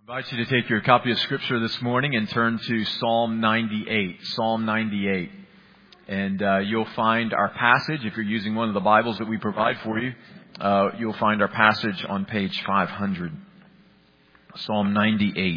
I invite you to take your copy of Scripture this morning and turn to Psalm 98. Psalm 98. And you'll find our passage, if you're using one of the Bibles that we provide for you, you'll find our passage on page 500. Psalm 98.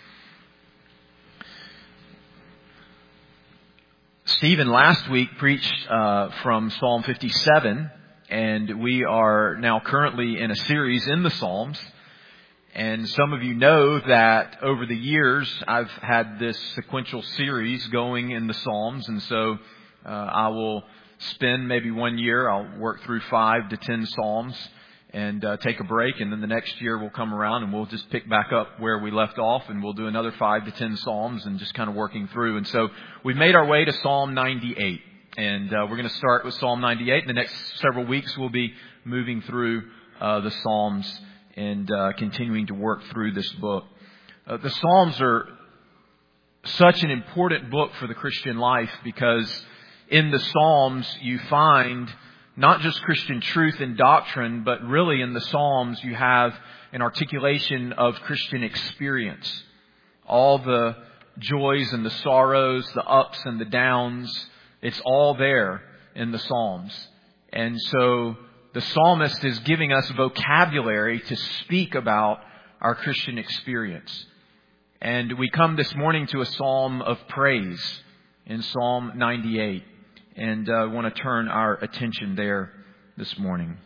Stephen last week preached from Psalm 57, and we are now currently in a series in the Psalms. And some of you know that over the years, I've had this sequential series going in the Psalms. And so I will spend maybe 1 year, I'll work through 5 to 10 Psalms and take a break. And then the next year we'll come around and we'll just pick back up where we left off. And we'll do another 5 to 10 Psalms and just kind of working through. And so we've made our way to Psalm 98. And we're going to start with Psalm 98. In the next several weeks, we'll be moving through the Psalms and continuing to work through this book. The Psalms are such an important book for the Christian life because in the Psalms you find not just Christian truth and doctrine, but really in the Psalms you have an articulation of Christian experience. All the joys and the sorrows, the ups and the downs, it's all there in the Psalms. And so the psalmist is giving us vocabulary to speak about our Christian experience. And we come this morning to a psalm of praise in Psalm 98. And I want to turn our attention there this morning.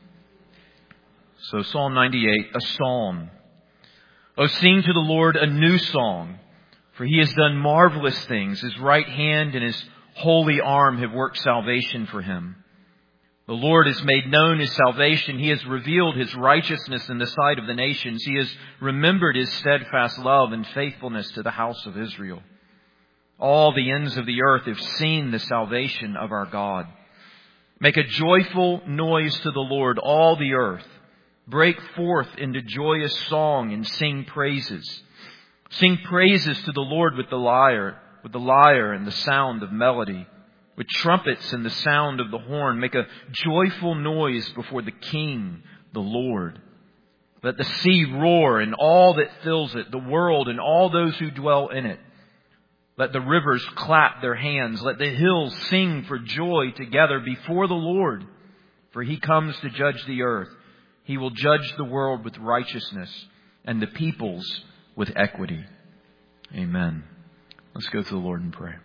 So Psalm 98, a psalm. Oh, sing to the Lord a new song, for He has done marvelous things. His right hand and His holy arm have worked salvation for Him. The Lord has made known His salvation. He has revealed His righteousness in the sight of the nations. He has remembered His steadfast love and faithfulness to the house of Israel. All the ends of the earth have seen the salvation of our God. Make a joyful noise to the Lord, all the earth. Break forth into joyous song and sing praises. Sing praises to the Lord with the lyre and the sound of melody. With trumpets and the sound of the horn, make a joyful noise before the King, the Lord. Let the sea roar and all that fills it, the world and all those who dwell in it. Let the rivers clap their hands. Let the hills sing for joy together before the Lord. For He comes to judge the earth. He will judge the world with righteousness and the peoples with equity. Amen. Let's go to the Lord in prayer.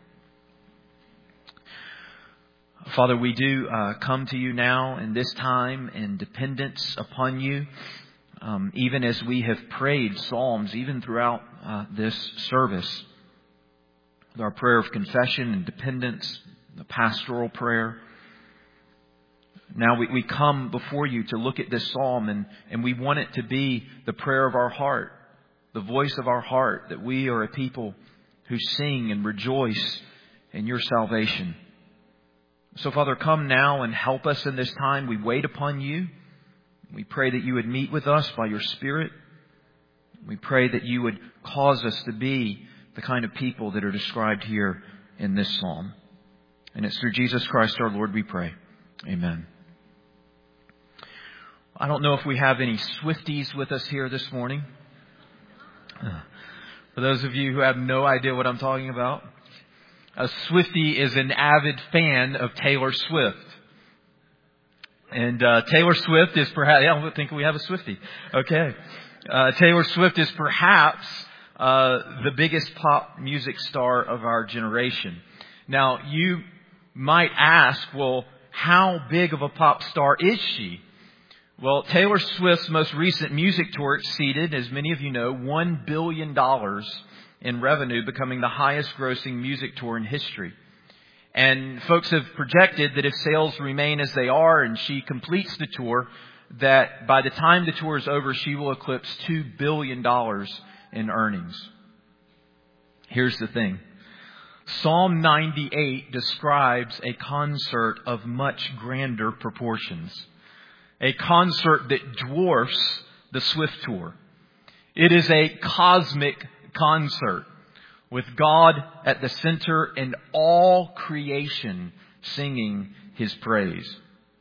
Father, we do come to You now in this time in dependence upon You. Even as we have prayed psalms, even throughout this service, with our prayer of confession and dependence, the pastoral prayer. Now we come before You to look at this psalm and we want it to be the prayer of our heart, the voice of our heart, that we are a people who sing and rejoice in Your salvation. So, Father, come now and help us in this time. We wait upon You. We pray that You would meet with us by Your Spirit. We pray that You would cause us to be the kind of people that are described here in this psalm. And it's through Jesus Christ our Lord we pray. Amen. I don't know if we have any Swifties with us here this morning. For those of you who have no idea what I'm talking about, a Swiftie is an avid fan of Taylor Swift. And Taylor Swift is perhaps... I don't think we have a Swiftie. Okay. Taylor Swift is perhaps the biggest pop music star of our generation. Now, you might ask, well, how big of a pop star is she? Well, Taylor Swift's most recent music tour exceeded, as many of you know, $1 billion in revenue, becoming the highest grossing music tour in history. And folks have projected that if sales remain as they are and she completes the tour, that by the time the tour is over, she will eclipse $2 billion in earnings. Here's the thing. Psalm 98 describes a concert of much grander proportions. A concert that dwarfs the Swift tour. It is a cosmic concert with God at the center and all creation singing His praise.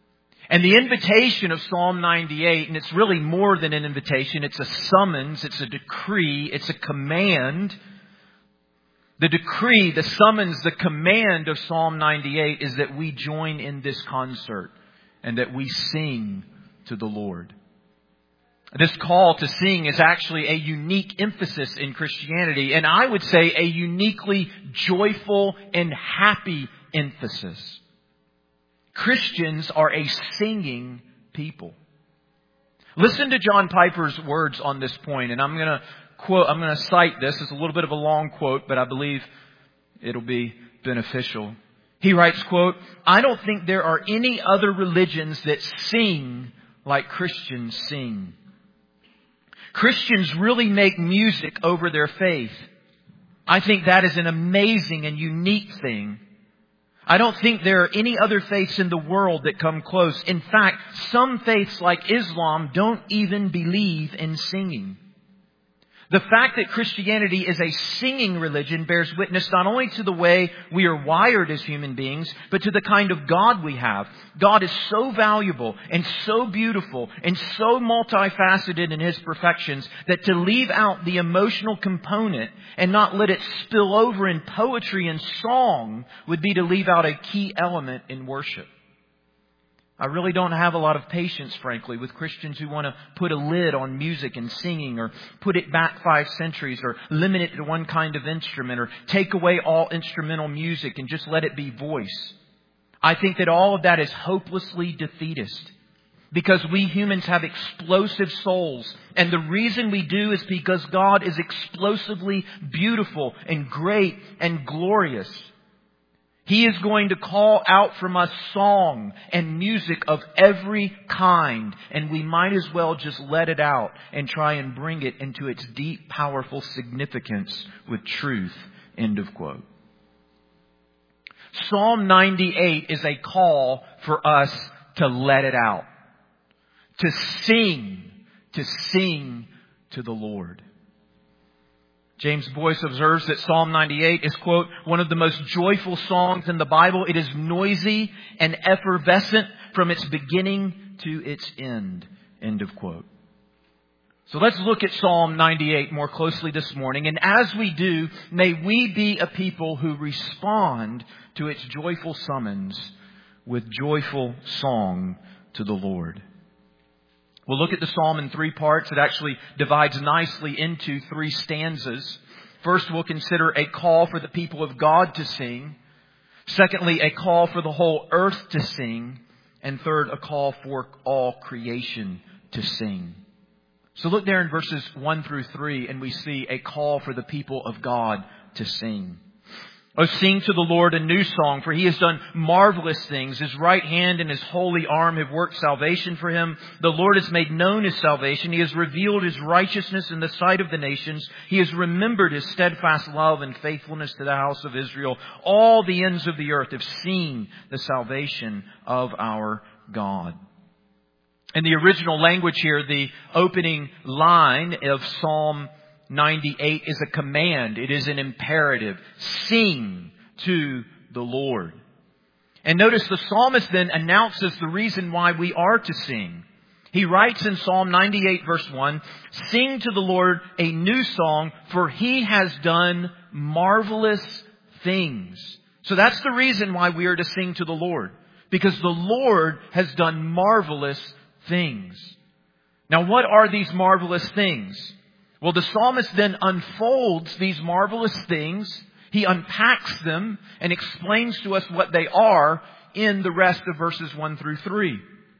And the invitation of Psalm 98, and it's really more than an invitation, it's a summons, it's a decree, it's a command. The decree, the summons, the command of Psalm 98 is that we join in this concert and that we sing to the Lord. This call to sing is actually a unique emphasis in Christianity, and I would say a uniquely joyful and happy emphasis. Christians are a singing people. Listen to John Piper's words on this point, and I'm going to cite this. It's a little bit of a long quote, but I believe it'll be beneficial. He writes, quote, "I don't think there are any other religions that sing like Christians sing. Christians really make music over their faith. I think that is an amazing and unique thing. I don't think there are any other faiths in the world that come close. In fact, some faiths like Islam don't even believe in singing. The fact that Christianity is a singing religion bears witness not only to the way we are wired as human beings, but to the kind of God we have. God is so valuable and so beautiful and so multifaceted in His perfections that to leave out the emotional component and not let it spill over in poetry and song would be to leave out a key element in worship. I really don't have a lot of patience, frankly, with Christians who want to put a lid on music and singing, or put it back 5 centuries, or limit it to one kind of instrument, or take away all instrumental music and just let it be voice. I think that all of that is hopelessly defeatist, because we humans have explosive souls. And the reason we do is because God is explosively beautiful and great and glorious. He is going to call out from us song and music of every kind, and we might as well just let it out and try and bring it into its deep, powerful significance with truth. End of quote. Psalm 98 is a call for us to let it out, to sing to the Lord. James Boyce observes that Psalm 98 is, quote, one of the most joyful songs in the Bible. It is noisy and effervescent from its beginning to its end. End of quote. So let's look at Psalm 98 more closely this morning. And as we do, may we be a people who respond to its joyful summons with joyful song to the Lord. We'll look at the psalm in 3 parts. It actually divides nicely into 3 stanzas. First, we'll consider a call for the people of God to sing. Secondly, a call for the whole earth to sing. And third, a call for all creation to sing. So look there in verses 1 through 3, and we see a call for the people of God to sing. Oh, sing to the Lord a new song, for He has done marvelous things. His right hand and His holy arm have worked salvation for Him. The Lord has made known His salvation. He has revealed His righteousness in the sight of the nations. He has remembered His steadfast love and faithfulness to the house of Israel. All the ends of the earth have seen the salvation of our God. In the original language here, the opening line of Psalm 98 is a command. It is an imperative. Sing to the Lord. And notice the psalmist then announces the reason why we are to sing. He writes in Psalm 98 verse 1, "Sing to the Lord a new song, for He has done marvelous things." So that's the reason why we are to sing to the Lord. Because the Lord has done marvelous things. Now, what are these marvelous things? Well, the psalmist then unfolds these marvelous things. He unpacks them and explains to us what they are in the rest of verses 1 through 3.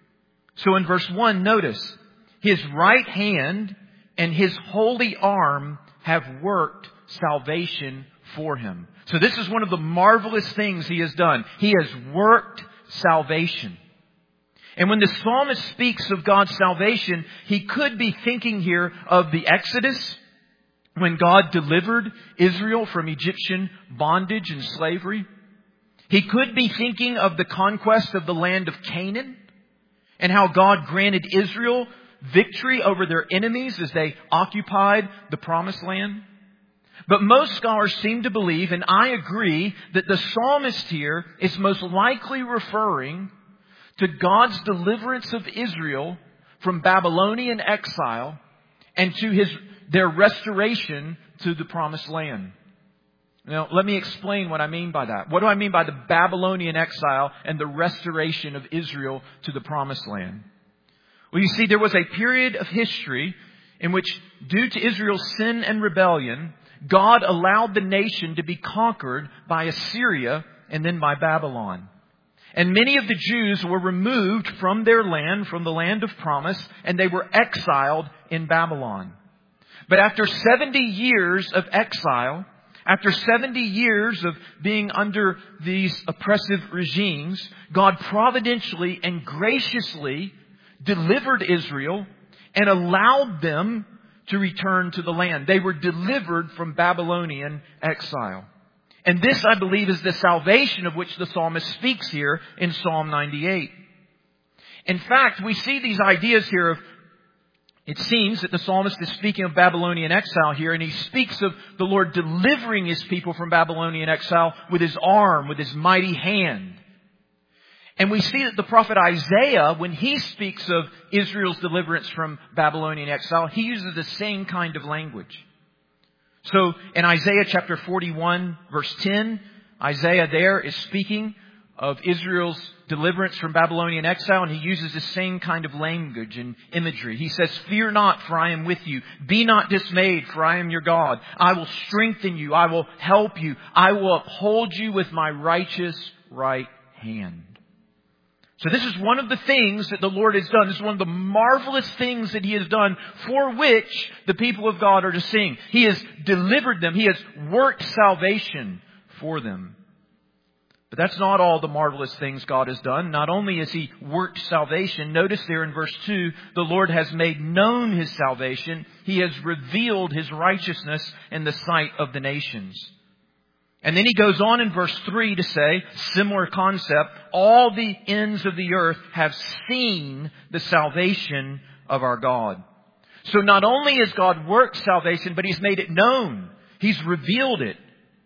So in verse 1, notice, His right hand and His holy arm have worked salvation for Him. So this is one of the marvelous things He has done. He has worked salvation. And when the psalmist speaks of God's salvation, he could be thinking here of the Exodus, when God delivered Israel from Egyptian bondage and slavery. He could be thinking of the conquest of the land of Canaan and how God granted Israel victory over their enemies as they occupied the promised land. But most scholars seem to believe, and I agree, that the psalmist here is most likely referring to God's deliverance of Israel from Babylonian exile and to their restoration to the promised land. Now, let me explain what I mean by that. What do I mean by the Babylonian exile and the restoration of Israel to the promised land? Well, you see, there was a period of history in which, due to Israel's sin and rebellion, God allowed the nation to be conquered by Assyria and then by Babylon. And many of the Jews were removed from their land, from the land of promise, and they were exiled in Babylon. But after 70 years of exile, after 70 years of being under these oppressive regimes, God providentially and graciously delivered Israel and allowed them to return to the land. They were delivered from Babylonian exile. And this, I believe, is the salvation of which the psalmist speaks here in Psalm 98. In fact, we see these ideas here of, it seems that the psalmist is speaking of Babylonian exile here, and he speaks of the Lord delivering His people from Babylonian exile with His arm, with His mighty hand. And we see that the prophet Isaiah, when he speaks of Israel's deliverance from Babylonian exile, he uses the same kind of language. So in Isaiah chapter 41, verse 10, Isaiah there is speaking of Israel's deliverance from Babylonian exile, and he uses the same kind of language and imagery. He says, "Fear not, for I am with you. Be not dismayed, for I am your God. I will strengthen you. I will help you. I will uphold you with my righteous right hand." So this is one of the things that the Lord has done. This is one of the marvelous things that He has done, for which the people of God are to sing. He has delivered them. He has worked salvation for them. But that's not all the marvelous things God has done. Not only has He worked salvation, notice there in verse 2, the Lord has made known His salvation. He has revealed His righteousness in the sight of the nations. And then he goes on in verse 3 to say, similar concept, all the ends of the earth have seen the salvation of our God. So not only has God worked salvation, but He's made it known. He's revealed it.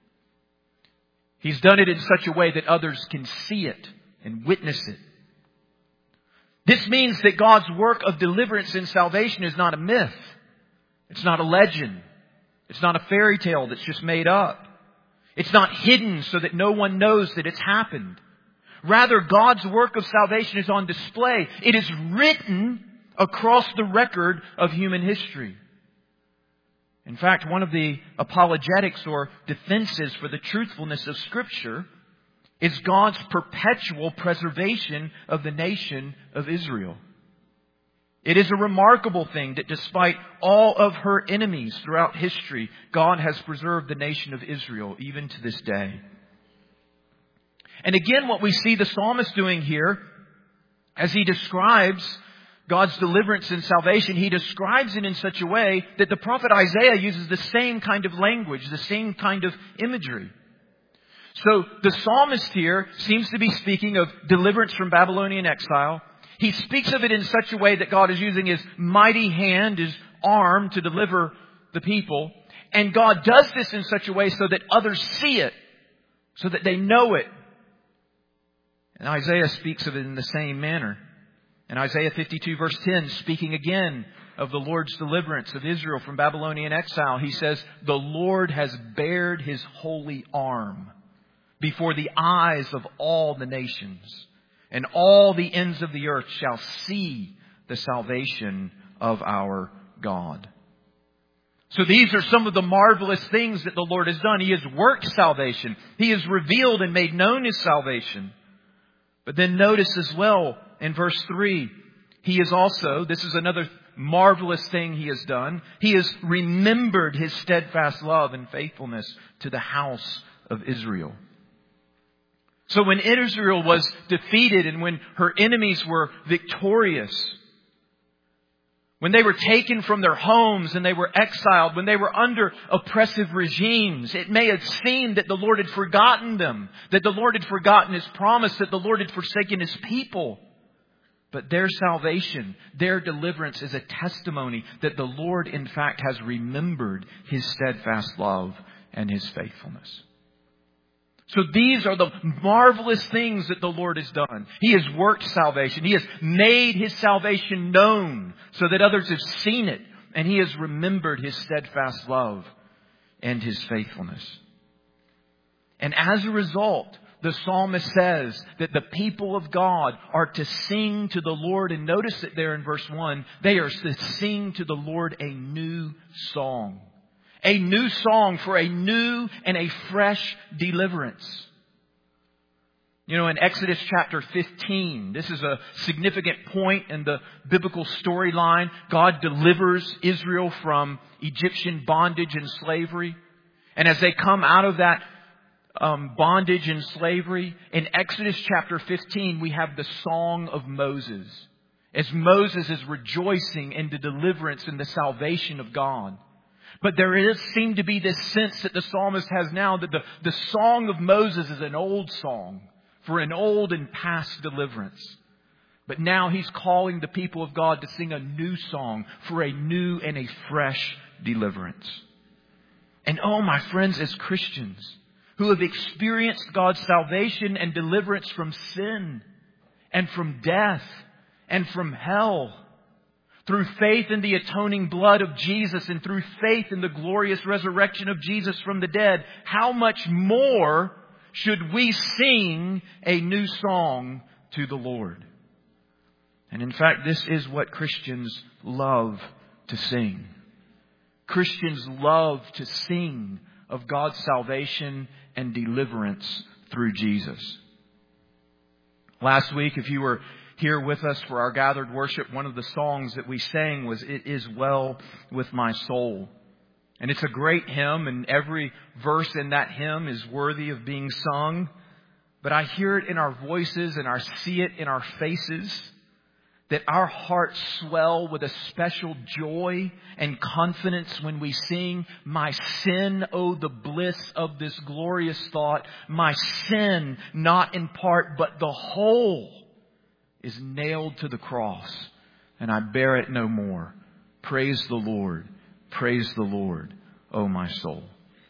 He's done it in such a way that others can see it and witness it. This means that God's work of deliverance and salvation is not a myth. It's not a legend. It's not a fairy tale that's just made up. It's not hidden so that no one knows that it's happened. Rather, God's work of salvation is on display. It is written across the record of human history. In fact, one of the apologetics or defenses for the truthfulness of Scripture is God's perpetual preservation of the nation of Israel. It is a remarkable thing that despite all of her enemies throughout history, God has preserved the nation of Israel even to this day. And again, what we see the psalmist doing here, as he describes God's deliverance and salvation, he describes it in such a way that the prophet Isaiah uses the same kind of language, the same kind of imagery. So the psalmist here seems to be speaking of deliverance from Babylonian exile. He speaks of it in such a way that God is using His mighty hand, His arm to deliver the people. And God does this in such a way so that others see it, so that they know it. And Isaiah speaks of it in the same manner. In Isaiah 52 verse 10, speaking again of the Lord's deliverance of Israel from Babylonian exile, he says, "The Lord has bared His holy arm before the eyes of all the nations. And all the ends of the earth shall see the salvation of our God." So these are some of the marvelous things that the Lord has done. He has worked salvation. He has revealed and made known His salvation. But then notice as well in verse 3, He is also, this is another marvelous thing He has done, He has remembered His steadfast love and faithfulness to the house of Israel. So when Israel was defeated and when her enemies were victorious, when they were taken from their homes and they were exiled, when they were under oppressive regimes, it may have seemed that the Lord had forgotten them, that the Lord had forgotten His promise, that the Lord had forsaken His people. But their salvation, their deliverance is a testimony that the Lord in fact has remembered His steadfast love and His faithfulness. So these are the marvelous things that the Lord has done. He has worked salvation. He has made His salvation known so that others have seen it. And He has remembered His steadfast love and His faithfulness. And as a result, the psalmist says that the people of God are to sing to the Lord. And notice it there in verse 1. They are to sing to the Lord a new song. A new song for a new and a fresh deliverance. You know, in Exodus chapter 15, this is a significant point in the biblical storyline. God delivers Israel from Egyptian bondage and slavery. And as they come out of that bondage and slavery, in Exodus chapter 15, we have the Song of Moses. As Moses is rejoicing in the deliverance and the salvation of God. But there seemed to be this sense that the psalmist has now that the Song of Moses is an old song for an old and past deliverance. But now he's calling the people of God to sing a new song for a new and a fresh deliverance. And oh, my friends, as Christians who have experienced God's salvation and deliverance from sin and from death and from hell, through faith in the atoning blood of Jesus and through faith in the glorious resurrection of Jesus from the dead, how much more should we sing a new song to the Lord? And in fact, this is what Christians love to sing. Christians love to sing of God's salvation and deliverance through Jesus. Last week, if you were here with us for our gathered worship, one of the songs that we sang was "It Is Well With My Soul." And it's a great hymn, and every verse in that hymn is worthy of being sung. But I hear it in our voices and I see it in our faces, that our hearts swell with a special joy and confidence when we sing, "My sin, oh the bliss of this glorious thought. My sin, not in part, but the whole, is nailed to the cross, and I bear it no more. Praise the Lord, O my soul."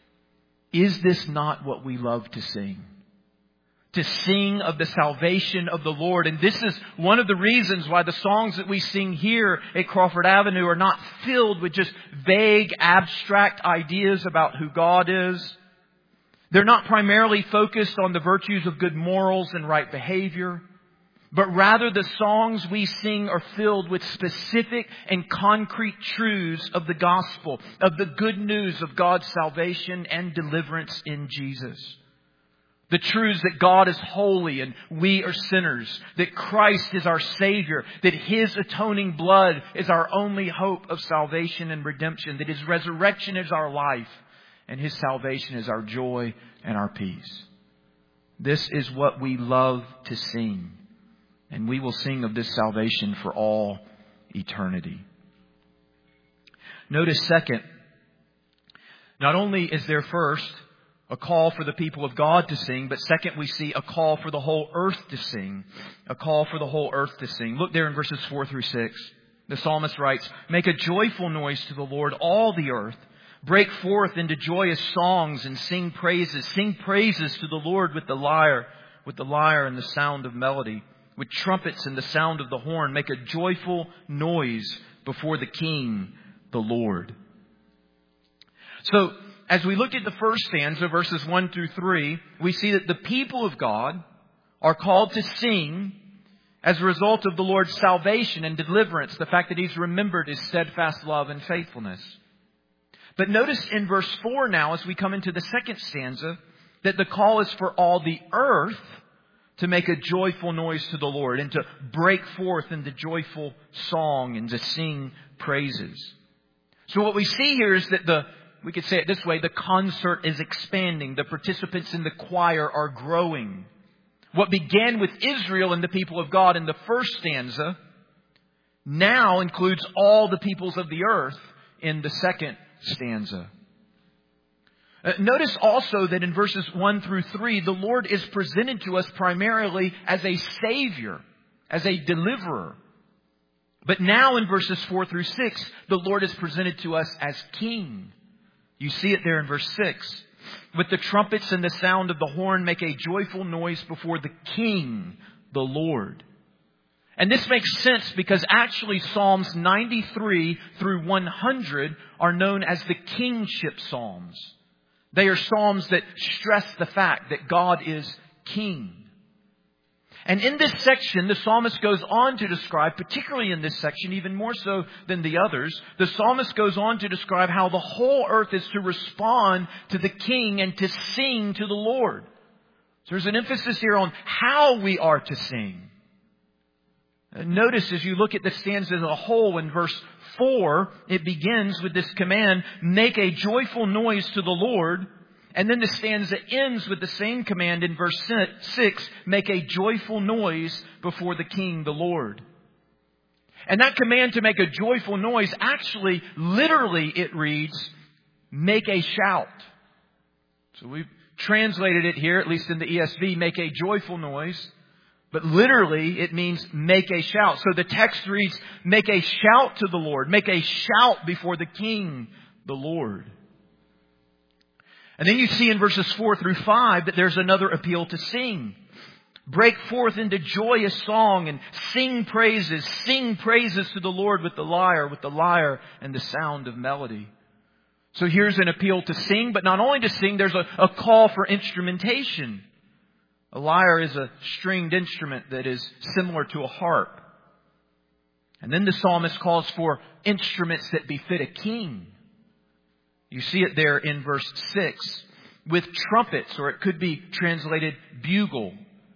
Is this not what we love to sing? To sing of the salvation of the Lord. And this is one of the reasons why the songs that we sing here at Crawford Avenue are not filled with just vague, abstract ideas about who God is. They're not primarily focused on the virtues of good morals and right behavior. But rather the songs we sing are filled with specific and concrete truths of the gospel, of the good news of God's salvation and deliverance in Jesus. The truths that God is holy and we are sinners, that Christ is our Savior, that His atoning blood is our only hope of salvation and redemption, that His resurrection is our life and His salvation is our joy and our peace. This is what we love to sing. And we will sing of this salvation for all eternity. Notice second, not only is there first a call for the people of God to sing, but second we see a call for the whole earth to sing. A call for the whole earth to sing. Look there in verses 4 through 6. The psalmist writes, "Make a joyful noise to the Lord, all the earth. Break forth into joyous songs and sing praises. Sing praises to the Lord with the lyre and the sound of melody. With trumpets and the sound of the horn, make a joyful noise before the King, the Lord." So, as we look at the first stanza, verses 1 through 3, we see that the people of God are called to sing as a result of the Lord's salvation and deliverance, the fact that He's remembered His steadfast love and faithfulness. But notice in verse 4 now, as we come into the second stanza, that the call is for all the earth to make a joyful noise to the Lord and to break forth into joyful song and to sing praises. So what we see here is that we could say it this way, the concert is expanding. The participants in the choir are growing. What began with Israel and the people of God in the first stanza now includes all the peoples of the earth in the second stanza. Notice also that in verses 1 through 3, the Lord is presented to us primarily as a Savior, as a deliverer. But now in verses 4 through 6, the Lord is presented to us as King. You see it there in verse 6. with the trumpets and the sound of the horn, make a joyful noise before the King, the Lord. And this makes sense because actually Psalms 93 through 100 are known as the kingship psalms. They are psalms that stress the fact that God is king. And in this section, the psalmist goes on to describe, particularly in this section, even more so than the others, the psalmist goes on to describe how the whole earth is to respond to the King and to sing to the Lord. So there's an emphasis here on how we are to sing. Notice as you look at the stanza as a whole, in verse 4, it begins with this command, make a joyful noise to the Lord. And then the stanza ends with the same command in verse 6, make a joyful noise before the King, the Lord. And that command to make a joyful noise, actually, literally it reads, make a shout. So we've translated it here, at least in the ESV, make a joyful noise. But literally, it means make a shout. So the text reads, make a shout to the Lord. Make a shout before the King, the Lord. And then you see in verses 4 through 5 that there's another appeal to sing. Break forth into joyous song and sing praises. Sing praises to the Lord with the lyre and the sound of melody. So here's an appeal to sing, but not only to sing, there's a call for instrumentation. A lyre is a stringed instrument that is similar to a harp. And then the psalmist calls for instruments that befit a king. You see it there in verse 6 with trumpets, or it could be translated bugle.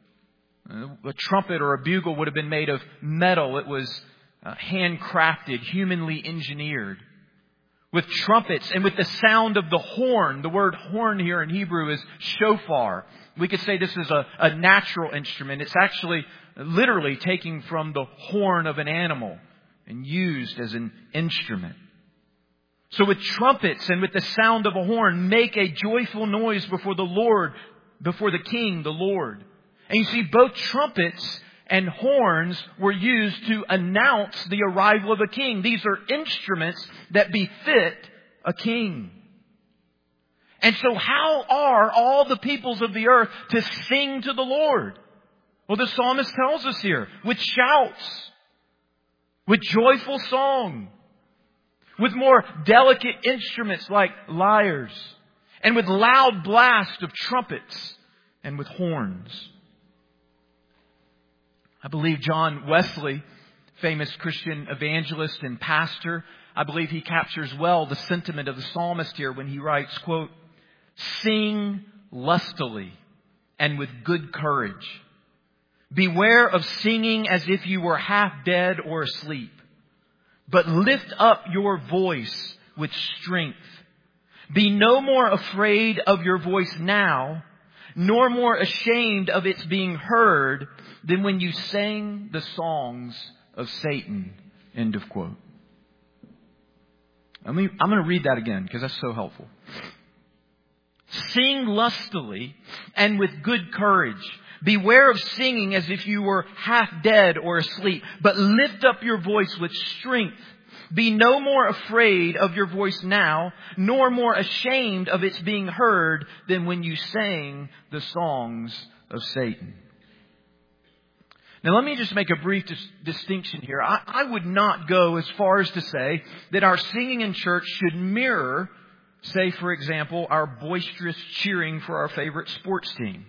A trumpet or a bugle would have been made of metal. It was handcrafted, humanly engineered. With trumpets and with the sound of the horn. The word horn here in Hebrew is shofar. We could say this is a natural instrument. It's actually literally taken from the horn of an animal and used as an instrument. So with trumpets and with the sound of a horn, make a joyful noise before the Lord, before the King, the Lord. And you see both trumpets and horns were used to announce the arrival of a king. These are instruments that befit a king. And so how are all the peoples of the earth to sing to the Lord? Well, the psalmist tells us here, with shouts, with joyful song, with more delicate instruments like lyres, and with loud blast of trumpets, and with horns. I believe John Wesley, famous Christian evangelist and pastor, I believe he captures well the sentiment of the psalmist here when he writes, quote, sing lustily and with good courage. Beware of singing as if you were half dead or asleep, but lift up your voice with strength. Be no more afraid of your voice now, nor more ashamed of its being heard than when you sang the songs of Satan. End of quote. I'm going to read that again because that's so helpful. Sing lustily and with good courage. Beware of singing as if you were half dead or asleep, but lift up your voice with strength. Be no more afraid of your voice now, nor more ashamed of its being heard than when you sang the songs of Satan. Now let me just make a brief distinction here. I would not go as far as to say that our singing in church should mirror, say for example, our boisterous cheering for our favorite sports team.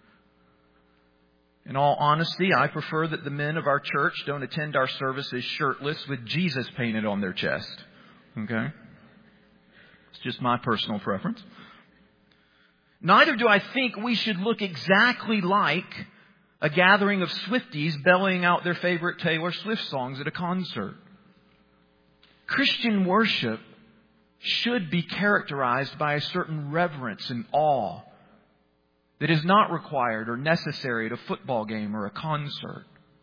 In all honesty, I prefer that the men of our church don't attend our services shirtless with Jesus painted on their chest. Okay? It's just my personal preference. Neither do I think we should look exactly like a gathering of Swifties bellying out their favorite Taylor Swift songs at a concert. Christian worship should be characterized by a certain reverence and awe that is not required or necessary at a football game or a concert.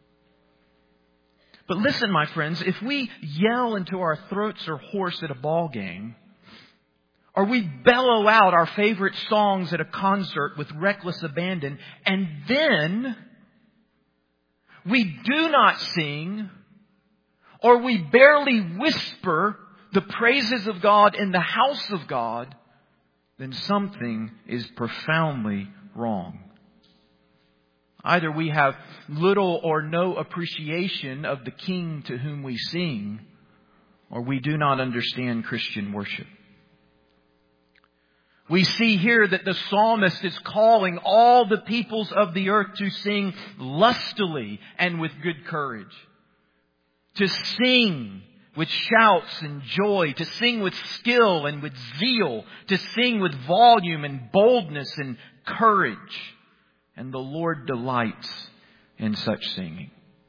But listen, my friends, if we yell until our throats are hoarse at a ball game, or we bellow out our favorite songs at a concert with reckless abandon, and then we do not sing, or we barely whisper the praises of God in the house of God, then something is profoundly wrong. Either we have little or no appreciation of the King to whom we sing, or we do not understand Christian worship. We see here that the psalmist is calling all the peoples of the earth to sing lustily and with good courage. To sing with shouts and joy. To sing with skill and with zeal. To sing with volume and boldness and courage. And the Lord delights in such singing.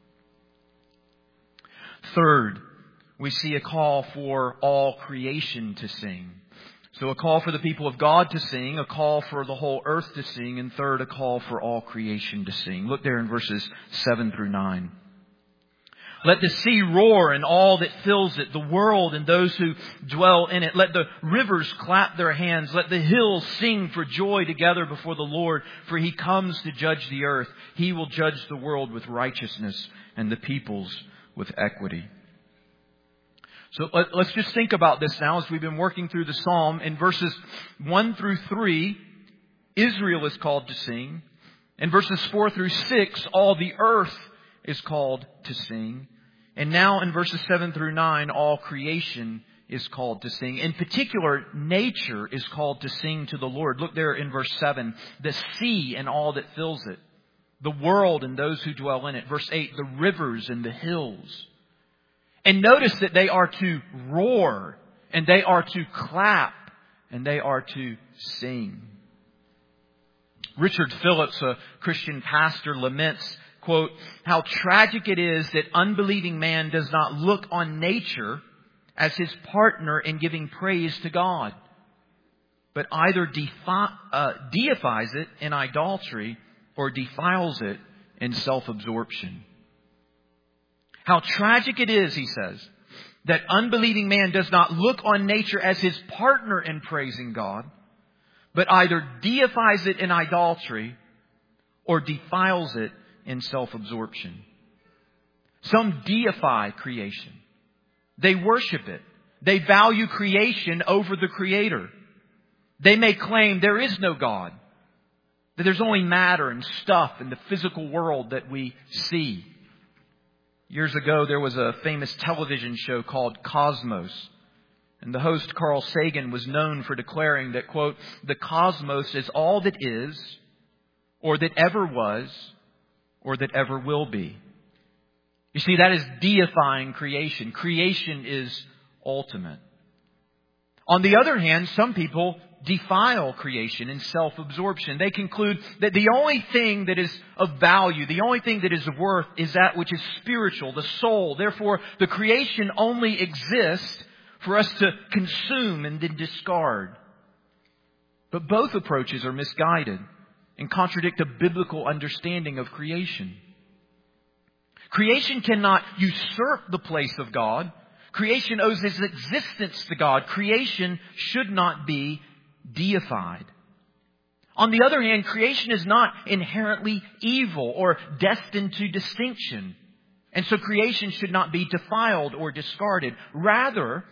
Third, we see a call for all creation to sing. So a call for the people of God to sing, a call for the whole earth to sing, and third, a call for all creation to sing. Look there in verses 7 through 9. Let the sea roar and all that fills it, the world and those who dwell in it. Let the rivers clap their hands. Let the hills sing for joy together before the Lord, for He comes to judge the earth. He will judge the world with righteousness and the peoples with equity. So let's just think about this now as we've been working through the psalm. In verses 1 through 3, Israel is called to sing. In verses 4 through 6, all the earth is called to sing. And now in verses 7 through 9, all creation is called to sing. In particular, nature is called to sing to the Lord. Look there in verse 7, the sea and all that fills it, the world and those who dwell in it. Verse 8, the rivers and the hills. And notice that they are to roar, and they are to clap, and they are to sing. Richard Phillips, a Christian pastor, laments, quote, how tragic it is that unbelieving man does not look on nature as his partner in giving praise to God, but either deifies it in idolatry or defiles it in self-absorption. How tragic it is, he says, that unbelieving man does not look on nature as his partner in praising God, but either deifies it in idolatry or defiles it in self-absorption. Some deify creation. They worship it. They value creation over the Creator. They may claim there is no God, that there's only matter and stuff in the physical world that we see. Years ago, there was a famous television show called Cosmos. And the host, Carl Sagan, was known for declaring that, quote, the cosmos is all that is, or that ever was, or that ever will be. You see, that is deifying creation. Creation is ultimate. On the other hand, some people defile creation in self-absorption. They conclude that the only thing that is of value, the only thing that is of worth is that which is spiritual, the soul. Therefore, the creation only exists for us to consume and then discard. But both approaches are misguided and contradict a biblical understanding of creation. Creation cannot usurp the place of God. Creation owes its existence to God. Creation should not be deified. On the other hand, creation is not inherently evil or destined to distinction. And so creation should not be defiled or discarded. Rather,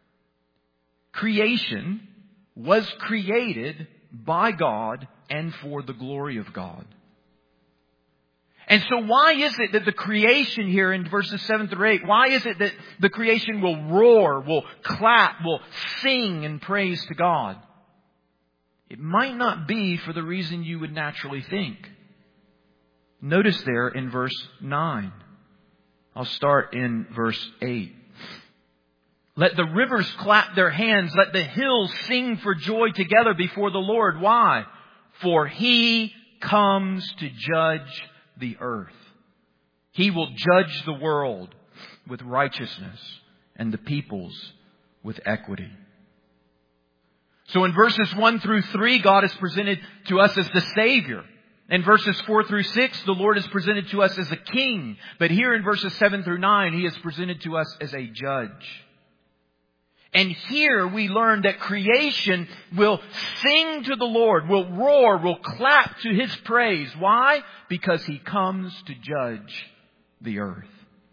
creation was created by God and for the glory of God. And so why is it that the creation here in verses 7 through 8, why is it that the creation will roar, will clap, will sing in praise to God? It might not be for the reason you would naturally think. Notice there in verse 9. I'll start in verse 8. Let the rivers clap their hands. Let the hills sing for joy together before the Lord. Why? For He comes to judge the earth. He will judge the world with righteousness and the peoples with equity. So in verses 1 through 3, God is presented to us as the Savior. In verses 4 through 6, the Lord is presented to us as a King. But here in verses 7 through 9, He is presented to us as a Judge. And here we learn that creation will sing to the Lord, will roar, will clap to His praise. Why? Because He comes to judge the earth.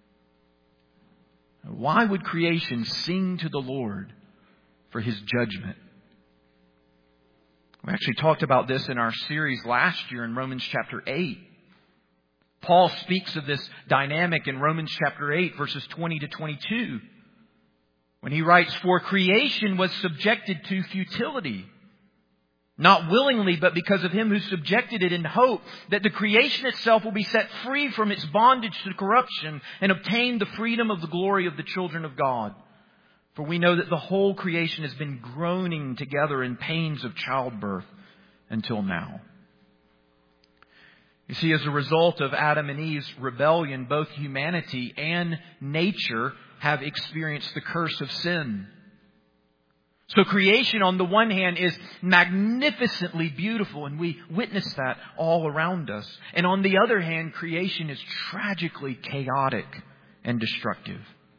Why would creation sing to the Lord for His judgment? We actually talked about this in our series last year in Romans chapter 8. Paul speaks of this dynamic in Romans chapter 8, verses 20 to 22. When he writes, "For creation was subjected to futility, not willingly, but because of Him who subjected it, in hope that the creation itself will be set free from its bondage to corruption and obtain the freedom of the glory of the children of God. For we know that the whole creation has been groaning together in pains of childbirth until now." You see, as a result of Adam and Eve's rebellion, both humanity and nature have experienced the curse of sin. So creation, on the one hand, is magnificently beautiful, and we witness that all around us. And on the other hand, creation is tragically chaotic and destructive.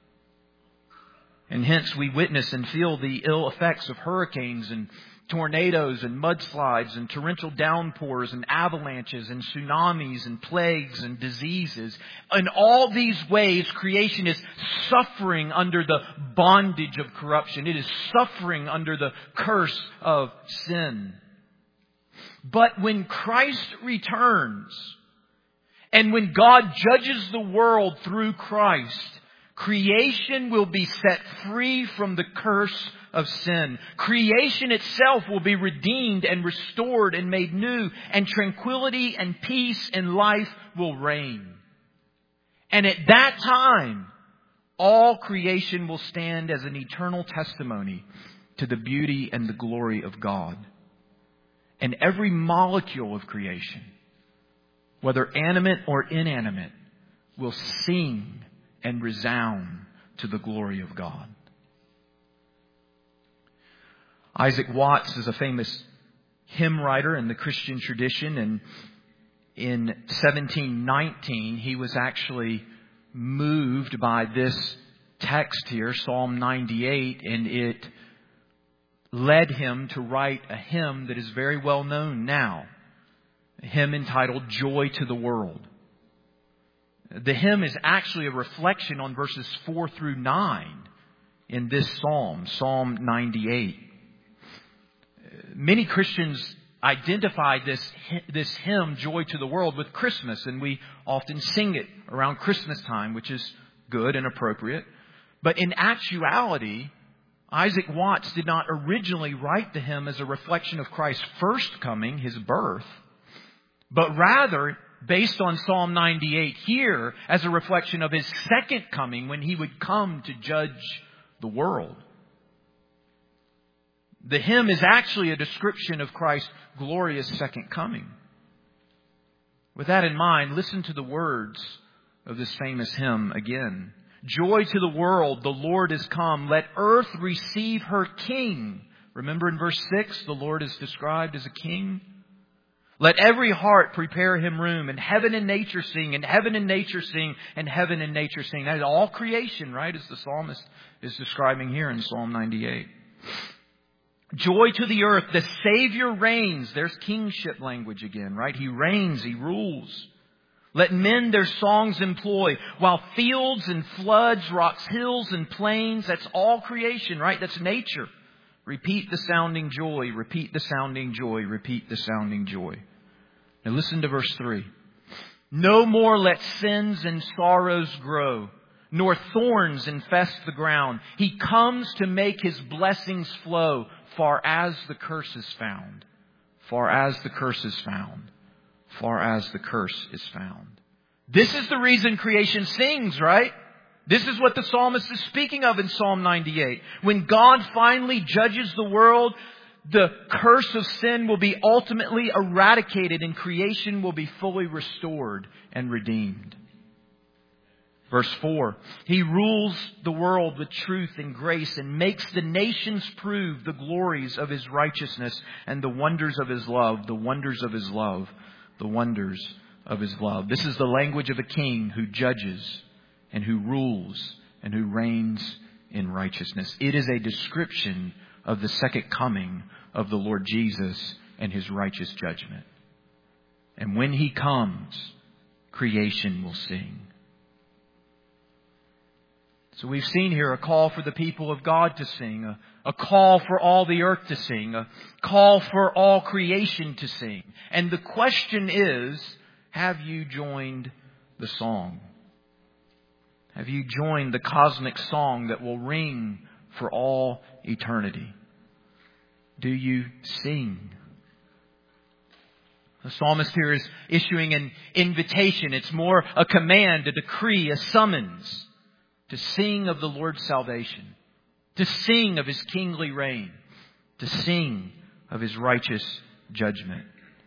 And hence we witness and feel the ill effects of hurricanes and tornadoes and mudslides and torrential downpours and avalanches and tsunamis and plagues and diseases. In all these ways, creation is suffering under the bondage of corruption. It is suffering under the curse of sin. But when Christ returns, and when God judges the world through Christ, creation will be set free from the curse of sin. Creation itself will be redeemed and restored and made new, and tranquility and peace and life will reign. And at that time, all creation will stand as an eternal testimony to the beauty and the glory of God. And every molecule of creation, whether animate or inanimate, will sing and resound to the glory of God. Isaac Watts is a famous hymn writer in the Christian tradition, and in 1719 he was actually moved by this text here, Psalm 98, and it led him to write a hymn that is very well known now, a hymn entitled "Joy to the World." The hymn is actually a reflection on verses 4 through 9 in this psalm, Psalm 98. Many Christians identify this hymn, "Joy to the World," with Christmas, and we often sing it around Christmas time, which is good and appropriate. But in actuality, Isaac Watts did not originally write the hymn as a reflection of Christ's first coming, His birth, but rather based on Psalm 98 here as a reflection of His second coming, when He would come to judge the world. The hymn is actually a description of Christ's glorious second coming. With that in mind, listen to the words of this famous hymn again. "Joy to the world, the Lord is come. Let earth receive her King." Remember in verse 6, the Lord is described as a king. "Let every heart prepare Him room, and heaven and nature sing, and heaven and nature sing, and heaven and nature sing." That is all creation, right? As the psalmist is describing here in Psalm 98. "Joy to the earth, the Savior reigns." There's kingship language again, right? He reigns, He rules. "Let men their songs employ, while fields and floods, rocks, hills and plains." That's all creation, right? That's nature. "Repeat the sounding joy, repeat the sounding joy, repeat the sounding joy." Now listen to verse 3. "No more let sins and sorrows grow, nor thorns infest the ground. He comes to make His blessings flow, far as the curse is found." Far as the curse is found. Far as the curse is found. This is the reason creation sings, right? This is what the psalmist is speaking of in Psalm 98. When God finally judges the world, the curse of sin will be ultimately eradicated and creation will be fully restored and redeemed. Verse 4, "He rules the world with truth and grace and makes the nations prove the glories of His righteousness and the wonders of His love." The wonders of His love. The wonders of His love. This is the language of a king who judges and who rules and who reigns in righteousness. It is a description of the second coming of the Lord Jesus and His righteous judgment. And when He comes, creation will sing. So we've seen here a call for the people of God to sing, a call for all the earth to sing, a call for all creation to sing. And the question is, have you joined the song? Have you joined the cosmic song that will ring for all eternity? Do you sing? The psalmist here is issuing an invitation. It's more a command, a decree, a summons to sing of the Lord's salvation, to sing of His kingly reign, to sing of His righteous judgment.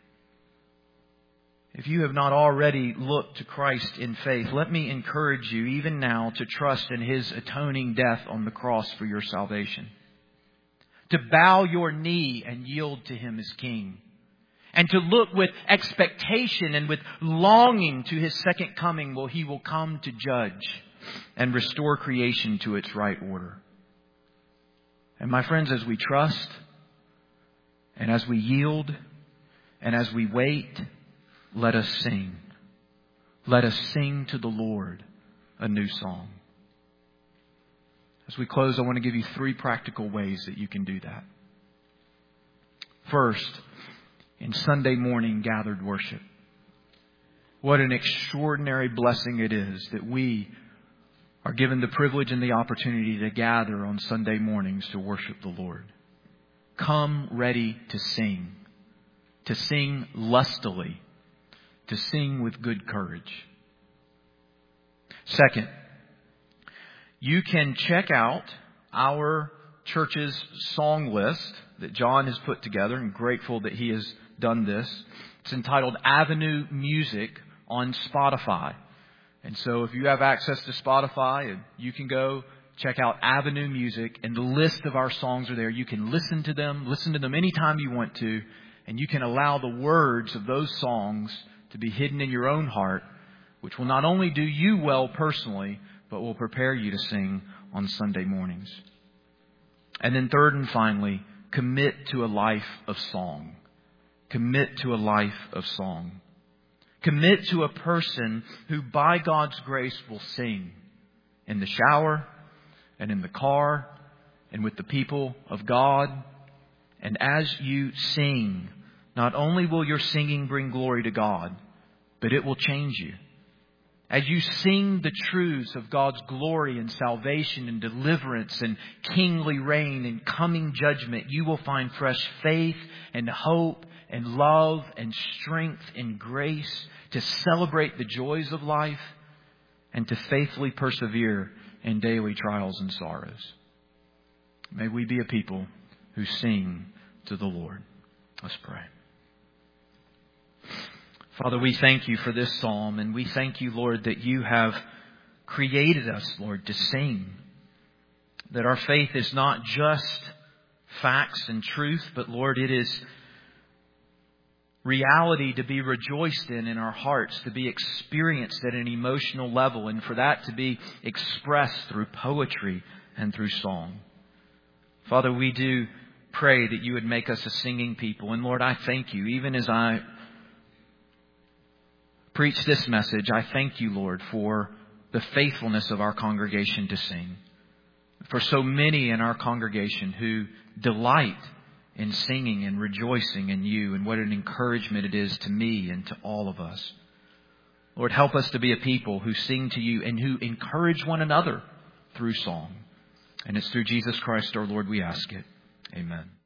If you have not already looked to Christ in faith, let me encourage you even now to trust in His atoning death on the cross for your salvation. To bow your knee and yield to Him as King. And to look with expectation and with longing to His second coming, where He will come to judge and restore creation to its right order. And my friends, as we trust and as we yield and as we wait, let us sing. Let us sing to the Lord a new song. As we close, I want to give you 3 practical ways that you can do that. First, in Sunday morning gathered worship. What an extraordinary blessing it is that we are given the privilege and the opportunity to gather on Sunday mornings to worship the Lord. Come ready to sing lustily, to sing with good courage. Second, you can check out our church's song list that John has put together. I'm grateful that he has done this. It's entitled Avenue Music on Spotify. And so if you have access to Spotify, you can go check out Avenue Music, and the list of our songs are there. You can listen to them anytime you want to, and you can allow the words of those songs to be hidden in your own heart, which will not only do you well personally, but will prepare you to sing on Sunday mornings. And then third and finally, commit to a life of song. Commit to a life of song. Commit to a person who by God's grace will sing in the shower and in the car and with the people of God. And as you sing, not only will your singing bring glory to God, but it will change you. As you sing the truths of God's glory and salvation and deliverance and kingly reign and coming judgment, you will find fresh faith and hope and love and strength and grace to celebrate the joys of life and to faithfully persevere in daily trials and sorrows. May we be a people who sing to the Lord. Let's pray. Father, we thank you for this psalm, and we thank you, Lord, that you have created us, Lord, to sing. That our faith is not just facts and truth, but Lord, it is reality to be rejoiced in our hearts, to be experienced at an emotional level, and for that to be expressed through poetry and through song. Father, we do pray that you would make us a singing people. And Lord, I thank you, even as I preach this message, I thank you, Lord, for the faithfulness of our congregation to sing. For so many in our congregation who delight in singing and rejoicing in you, and what an encouragement it is to me and to all of us. Lord, help us to be a people who sing to you and who encourage one another through song. And it's through Jesus Christ our Lord we ask it. Amen.